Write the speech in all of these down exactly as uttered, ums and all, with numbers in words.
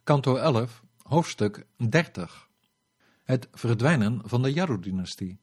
Kanto elf, hoofdstuk dertig. Het verdwijnen van de Yaru-dynastie.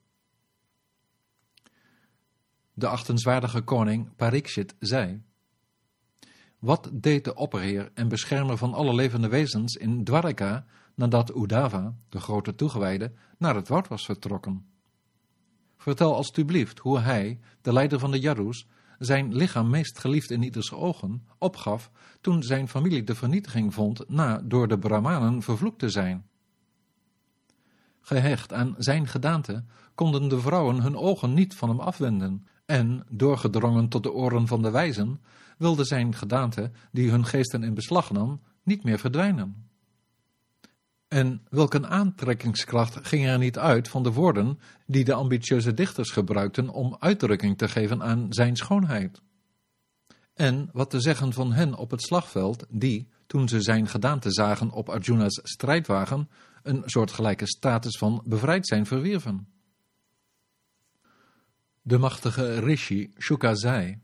De achtenswaardige koning Parikshit zei: Wat deed de opperheer en beschermer van alle levende wezens in Dwarka nadat Uddhava, de grote toegewijde, naar het woud was vertrokken? Vertel alstublieft hoe hij, de leider van de Yarus, zijn lichaam meest geliefd in ieders ogen, opgaf toen zijn familie de vernietiging vond na door de Brahmanen vervloekt te zijn. Gehecht aan zijn gedaante konden de vrouwen hun ogen niet van hem afwenden en, doorgedrongen tot de oren van de wijzen, wilde zijn gedaante, die hun geesten in beslag nam, niet meer verdwijnen. En welk een aantrekkingskracht ging er niet uit van de woorden die de ambitieuze dichters gebruikten om uitdrukking te geven aan zijn schoonheid? En wat te zeggen van hen op het slagveld die, toen ze zijn gedaante zagen op Arjuna's strijdwagen, een soortgelijke status van bevrijd zijn verwierven? De machtige Rishi Shuka zei: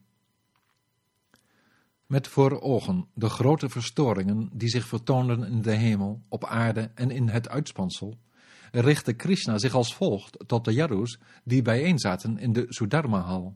Met voor ogen de grote verstoringen die zich vertoonden in de hemel, op aarde en in het uitspansel, richtte Krishna zich als volgt tot de Yarus die bijeenzaten in de Sudharma-hal.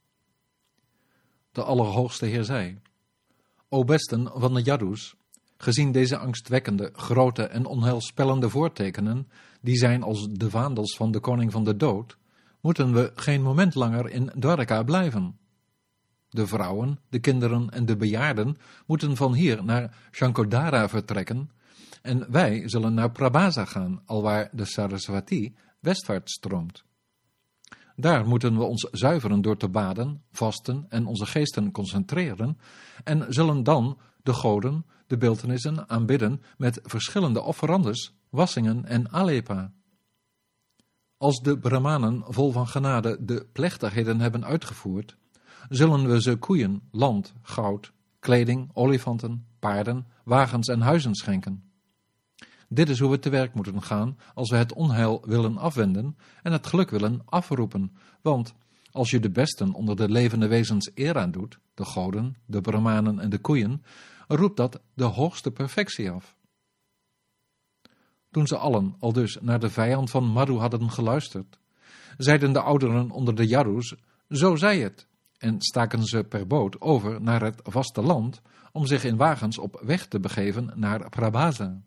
De Allerhoogste Heer zei: O besten van de Yarus, gezien deze angstwekkende, grote en onheilspellende voortekenen, die zijn als de vaandels van de koning van de dood, moeten we geen moment langer in Dwarka blijven. De vrouwen, de kinderen en de bejaarden moeten van hier naar Shankodara vertrekken en wij zullen naar Prabhasa gaan, alwaar de Saraswati westwaarts stroomt. Daar moeten we ons zuiveren door te baden, vasten en onze geesten concentreren en zullen dan de goden, de beeltenissen aanbidden met verschillende offerandes, wassingen en alepa. Als de Brahmanen vol van genade de plechtigheden hebben uitgevoerd, zullen we ze koeien, land, goud, kleding, olifanten, paarden, wagens en huizen schenken. Dit is hoe we te werk moeten gaan als we het onheil willen afwenden en het geluk willen afroepen, want als je de besten onder de levende wezens eer aandoet, de goden, de Brahmanen en de koeien, roept dat de hoogste perfectie af. Toen ze allen aldus naar de vijand van Madhu hadden geluisterd, zeiden de ouderen onder de Yarus: Zo zei het, en staken ze per boot over naar het vasteland om zich in wagens op weg te begeven naar Prabhasa.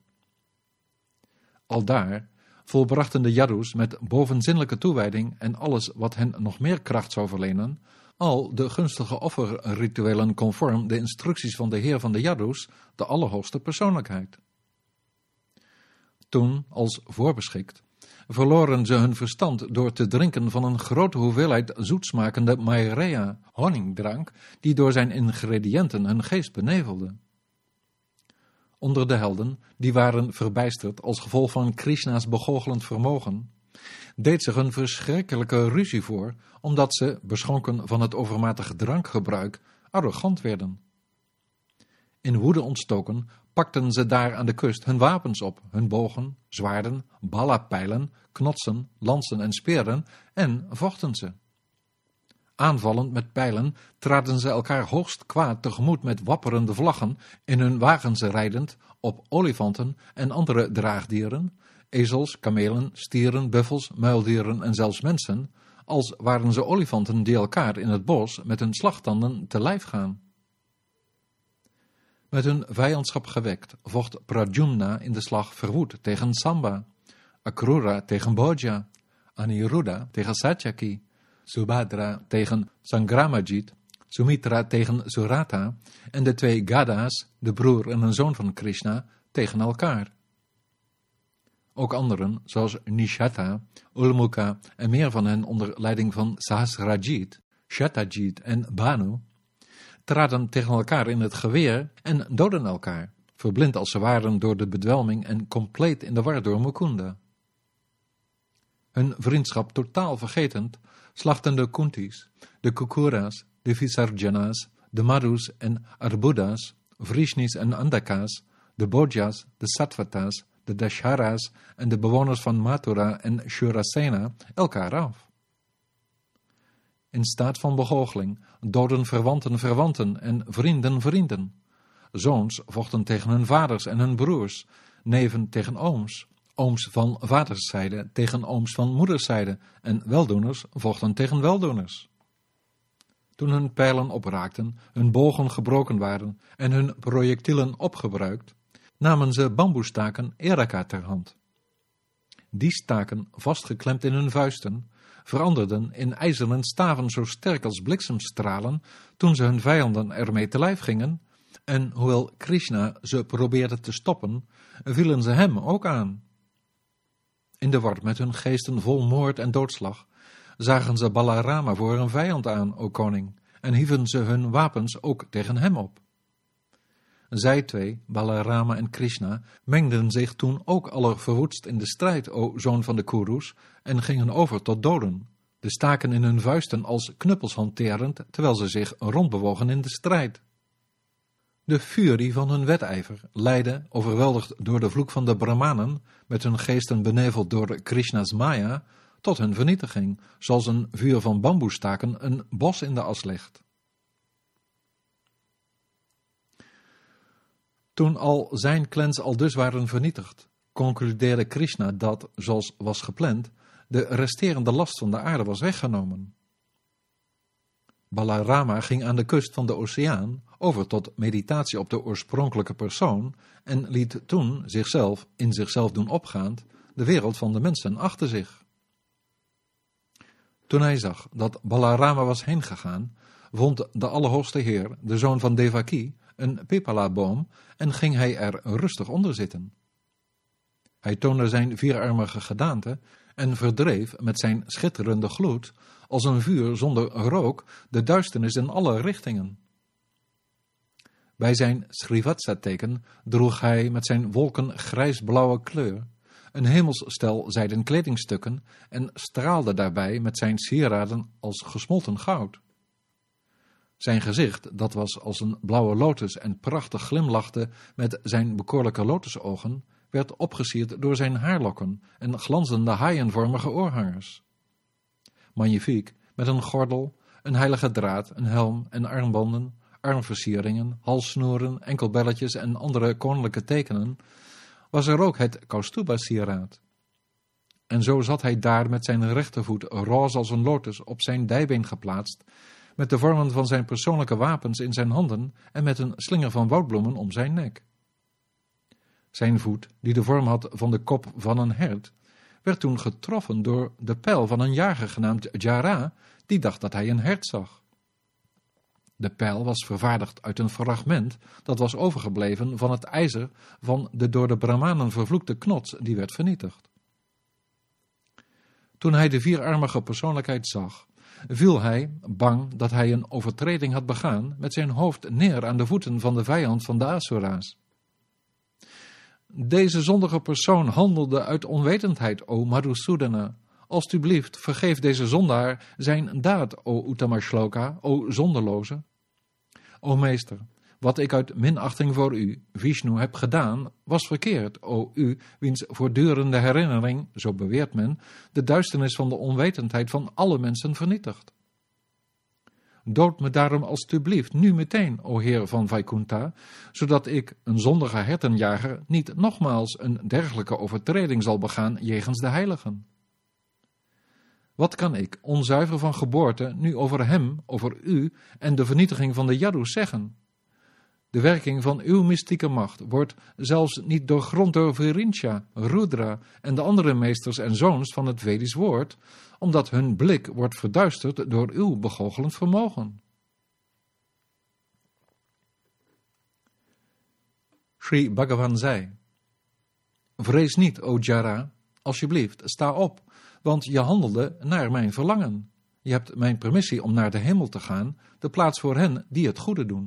Aldaar volbrachten de Yarus met bovenzinnelijke toewijding en alles wat hen nog meer kracht zou verlenen, al de gunstige offerrituelen conform de instructies van de Heer van de Yarus, de Allerhoogste Persoonlijkheid. Toen, als voorbeschikt, verloren ze hun verstand door te drinken van een grote hoeveelheid zoetsmakende Maireya, honingdrank, die door zijn ingrediënten hun geest benevelde. Onder de helden, die waren verbijsterd als gevolg van Krishna's begoochelend vermogen, deed zich een verschrikkelijke ruzie voor, omdat ze, beschonken van het overmatige drankgebruik, arrogant werden. In woede ontstoken, pakten ze daar aan de kust hun wapens op, hun bogen, zwaarden, ballapijlen, knotsen, lansen en speren, en vochten ze. Aanvallend met pijlen traden ze elkaar hoogst kwaad tegemoet met wapperende vlaggen, in hun wagens rijdend, op olifanten en andere draagdieren, ezels, kamelen, stieren, buffels, muildieren en zelfs mensen, als waren ze olifanten die elkaar in het bos met hun slagtanden te lijf gaan. Met hun vijandschap gewekt vocht Pradyumna in de slag verwoed tegen Samba, Akrura tegen Bhoja, Aniruddha tegen Satyaki, Subhadra tegen Sangramajit, Sumitra tegen Surata en de twee Gada's, de broer en een zoon van Krishna, tegen elkaar. Ook anderen, zoals Nishata, Ulmuka en meer van hen onder leiding van Sahasrajit, Shatajit en Banu, traden tegen elkaar in het geweer en doodden elkaar, verblind als ze waren door de bedwelming en compleet in de war door Mukunda. Hun vriendschap totaal vergetend, slachten de Kuntis, de Kukura's, de Visarjanas, de Madhus en Arbudas, Vrishnis en Andaka's, de Bhojas, de Sattvatas, de Dashara's en de bewoners van Mathura en Shurasena elkaar af. In staat van begoocheling doden verwanten verwanten en vrienden vrienden, Zoons vochten tegen hun vaders en hun broers, neven tegen ooms, ooms van vaderszijde tegen ooms van moederszijde en weldoeners vochten tegen weldoeners. Toen hun pijlen opraakten, hun bogen gebroken waren en hun projectielen opgebruikt, namen ze bamboestaken Eraka ter hand. Die staken, vastgeklemd in hun vuisten, veranderden in ijzeren staven zo sterk als bliksemstralen toen ze hun vijanden ermee te lijf gingen, en hoewel Krishna ze probeerde te stoppen, vielen ze hem ook aan. In de war met hun geesten vol moord en doodslag, zagen ze Balarama voor een vijand aan, o koning, en hieven ze hun wapens ook tegen hem op. Zij twee, Balarama en Krishna, mengden zich toen ook allerverwoedst in de strijd, o zoon van de Kurus, en gingen over tot doden, de staken in hun vuisten als knuppels hanterend, terwijl ze zich rondbewogen in de strijd. De furie van hun wedijver leidde, overweldigd door de vloek van de Brahmanen, met hun geesten beneveld door Krishna's Maya, tot hun vernietiging, zoals een vuur van bamboestaken een bos in de as legt. Toen al zijn clans aldus waren vernietigd, concludeerde Krishna dat, zoals was gepland, de resterende last van de aarde was weggenomen. Balarama ging aan de kust van de oceaan over tot meditatie op de oorspronkelijke persoon en liet toen zichzelf, in zichzelf doen opgaand, de wereld van de mensen achter zich. Toen hij zag dat Balarama was heengegaan, vond de Allerhoogste Heer, de zoon van Devaki, een pipala-boom en ging hij er rustig onder zitten. Hij toonde zijn vierarmige gedaante en verdreef met zijn schitterende gloed, als een vuur zonder rook, de duisternis in alle richtingen. Bij zijn Srivatsa-teken droeg hij met zijn wolken grijsblauwe kleur een hemelsstel zijden kledingstukken en straalde daarbij met zijn sieraden als gesmolten goud. Zijn gezicht, dat was als een blauwe lotus en prachtig glimlachte met zijn bekoorlijke lotusogen, werd opgesierd door zijn haarlokken en glanzende haaienvormige oorhangers. Magnifiek, met een gordel, een heilige draad, een helm en armbanden, armversieringen, halssnoeren, enkelbelletjes en andere koninklijke tekenen, was er ook het Kaustuba-sieraad. En zo zat hij daar met zijn rechtervoet roze als een lotus op zijn dijbeen geplaatst, met de vormen van zijn persoonlijke wapens in zijn handen en met een slinger van woudbloemen om zijn nek. Zijn voet, die de vorm had van de kop van een hert, werd toen getroffen door de pijl van een jager genaamd Jara, die dacht dat hij een hert zag. De pijl was vervaardigd uit een fragment dat was overgebleven van het ijzer van de door de Brahmanen vervloekte knots die werd vernietigd. Toen hij de vierarmige persoonlijkheid zag, viel hij, bang dat hij een overtreding had begaan, met zijn hoofd neer aan de voeten van de vijand van de Asura's. Deze zondige persoon handelde uit onwetendheid, o Madhusudana. Alsjeblieft, vergeef deze zondaar zijn daad, o Uttamashloka, o zonderloze. O meester, wat ik uit minachting voor u, Vishnu, heb gedaan, was verkeerd, o u, wiens voortdurende herinnering, zo beweert men, de duisternis van de onwetendheid van alle mensen vernietigt. Dood me daarom alstublieft nu meteen, o Heer van Vaikuntha, zodat ik, een zondige hertenjager, niet nogmaals een dergelijke overtreding zal begaan jegens de heiligen. Wat kan ik, onzuiver van geboorte, nu over hem, over u en de vernietiging van de Yadus zeggen? De werking van uw mystieke macht wordt zelfs niet doorgrond door Virincha, Rudra en de andere meesters en zoons van het Vedisch woord, omdat hun blik wordt verduisterd door uw begoochelend vermogen. Sri Bhagavan zei: Vrees niet, o Jara, alsjeblieft, sta op, want je handelde naar mijn verlangen. Je hebt mijn permissie om naar de hemel te gaan, de plaats voor hen die het goede doen.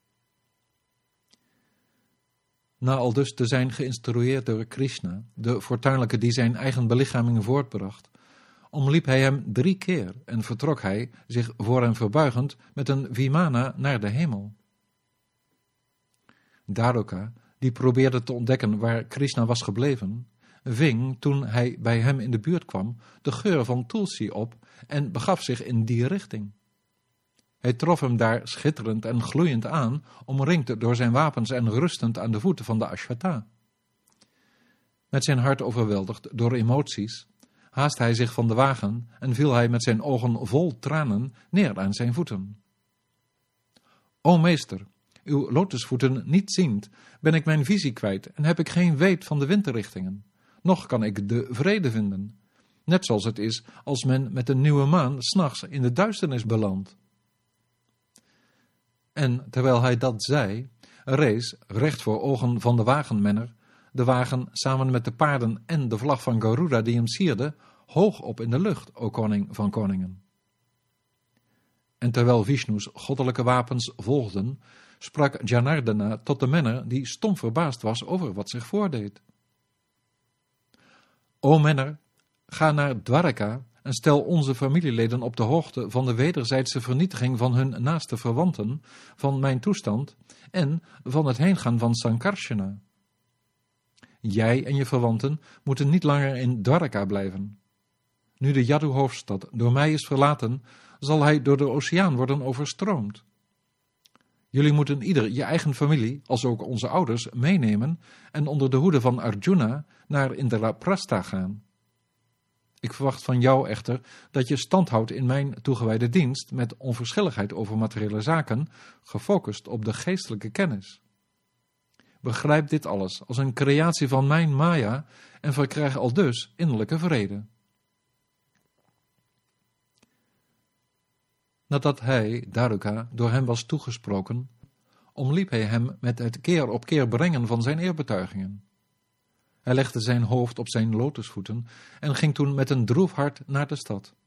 Na aldus te zijn geïnstrueerd door Krishna, de fortuinlijke die zijn eigen belichaming voortbracht, omliep hij hem drie keer en vertrok hij, zich voor hem verbuigend, met een vimana naar de hemel. Daroka, die probeerde te ontdekken waar Krishna was gebleven, ving, toen hij bij hem in de buurt kwam, de geur van Tulsi op en begaf zich in die richting. Hij trof hem daar schitterend en gloeiend aan, omringd door zijn wapens en rustend aan de voeten van de Ashwata. Met zijn hart overweldigd door emoties, haast hij zich van de wagen en viel hij met zijn ogen vol tranen neer aan zijn voeten. O meester, uw lotusvoeten niet ziend, ben ik mijn visie kwijt en heb ik geen weet van de windrichtingen. Nog kan ik de vrede vinden, net zoals het is als men met een nieuwe maan 's nachts in de duisternis belandt. En terwijl hij dat zei, rees, recht voor ogen van de wagenmenner, de wagen samen met de paarden en de vlag van Garuda die hem sierde, hoog op in de lucht, o koning van koningen. En terwijl Vishnu's goddelijke wapens volgden, sprak Janardana tot de menner die stom verbaasd was over wat zich voordeed. O menner, ga naar Dwaraka en stel onze familieleden op de hoogte van de wederzijdse vernietiging van hun naaste verwanten, van mijn toestand en van het heengaan van Sankarsana. Jij en je verwanten moeten niet langer in Dwaraka blijven. Nu de Yadu-hoofdstad door mij is verlaten, zal hij door de oceaan worden overstroomd. Jullie moeten ieder je eigen familie, als ook onze ouders, meenemen en onder de hoede van Arjuna naar Indraprastha gaan. Ik verwacht van jou echter dat je stand houdt in mijn toegewijde dienst met onverschilligheid over materiële zaken, gefocust op de geestelijke kennis. Begrijp dit alles als een creatie van mijn Maya en verkrijg aldus innerlijke vrede. Nadat hij, Daruka, door hem was toegesproken, omliep hij hem met het keer op keer brengen van zijn eerbetuigingen. Hij legde zijn hoofd op zijn lotusvoeten en ging toen met een droef hart naar de stad.